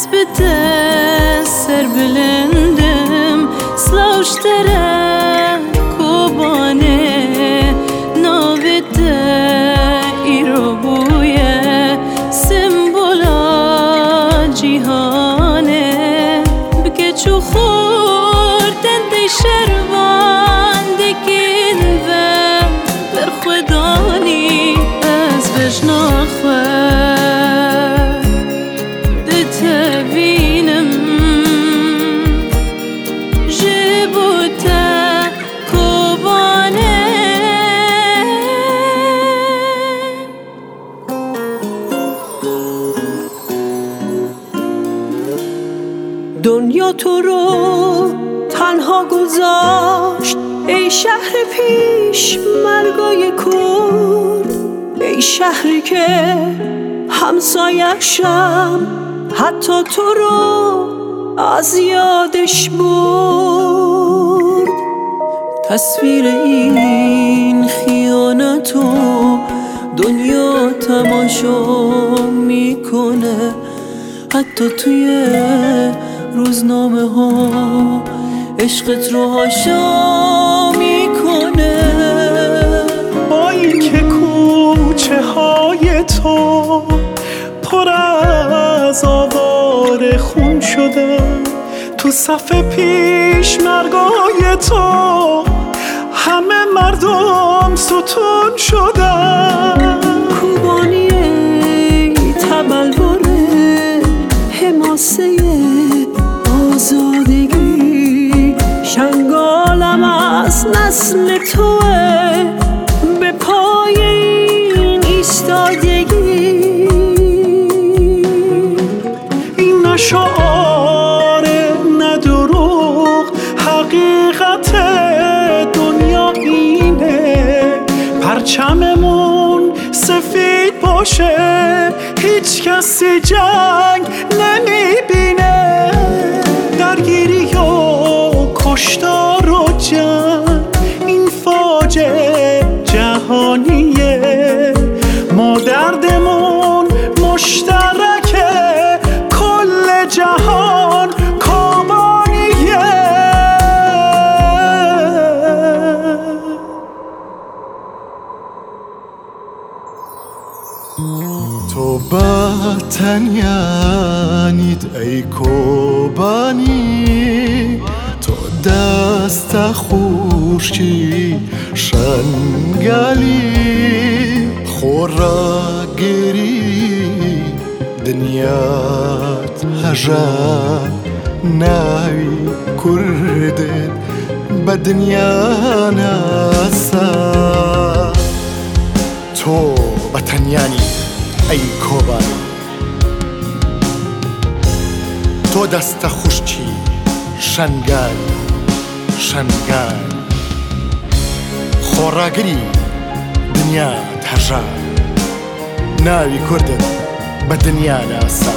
بده سر بلندم سلاوشتره کوبانه ناویده ایرو بویه سمبولا جیهانه بکه چو خوردن دی شروان دیکن و برخودانی از بجناخوه دنیا تو رو تنها گذاشت ای شهر پیش مرگای کرد، ای شهری که همسایه‌شم حتی تو رو از یادش برد. تصویر این خیانتو دنیا تماشا میکنه، حتی توی روزنامه ها عشقت رو حاشا میکنه. با این که کوچه های تو پر از آواره خون شده، تو صف پیش مرگای تو همه مردم ستون شدن. کوبانی تبلوره حماسه آزادگی، شنگالم از نسل توه به پای این ایستادگی. این نه شعار نه دروغ، حقیقت دنیا اینه. پرچممون سفید باشه هیچ کسی جنگ نمیبینه. درگیری و کشتار و جنگ این فاجعه جهانیه. ما دردمون مشترکه کل جهان کابانیه. تو بتنیانید ای کوبانی، تو دست خوشی شنگالی خوراگیری دنیات هجا ناوی کردن بدنیا ناسا. تو بتنیانی ای کوبانی، تو دست خوشی شنگال خوراگری دنیا هجا ناوی کردن بدنیا ناسا.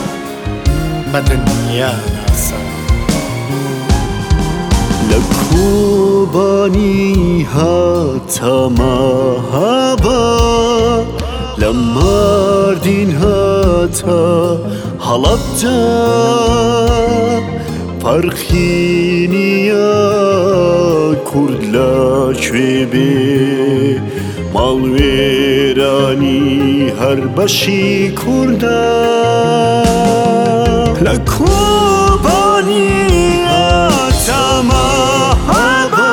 لكوباني هاتا مهابا لماردين هاتا حلبتا فرخيني يا كرد لا شويبي مالويراني هربشي كردا. لكوباني هاتا مهابا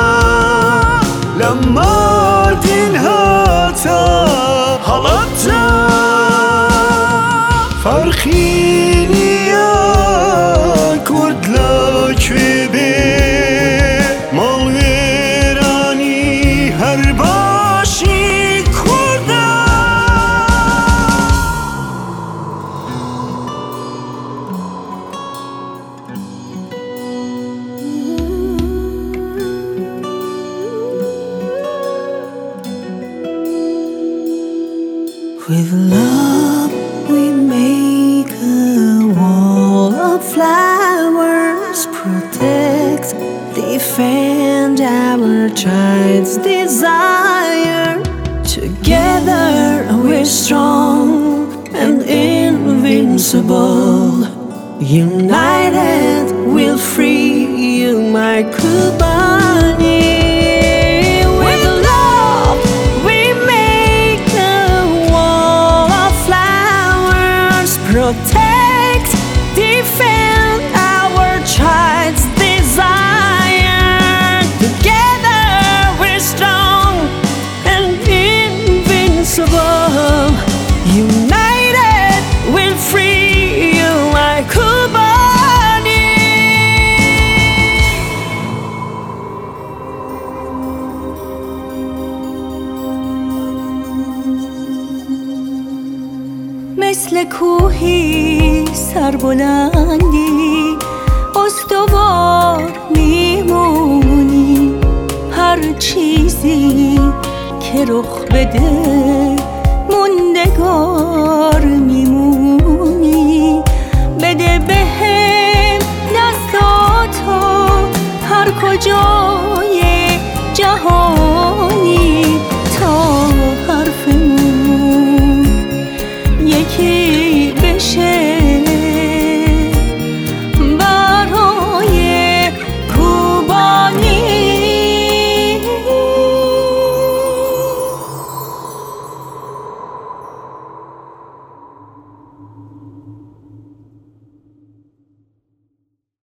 لماردين هاتا حلبتا فرخيني يا كرد لا شويبي مالويراني هرباشي كردا. With love we make a wall of flowers, protect, defend our child's desire. Together we're strong and invincible. United we'll free you, my Kubani. With love we make a wall of flowers, protect, defend our child's desire. Together we're strong and invincible. United we'll free you, my Kubani. مثل کوهی سربلندی استوار میمونی، هر چیزی که رخ بده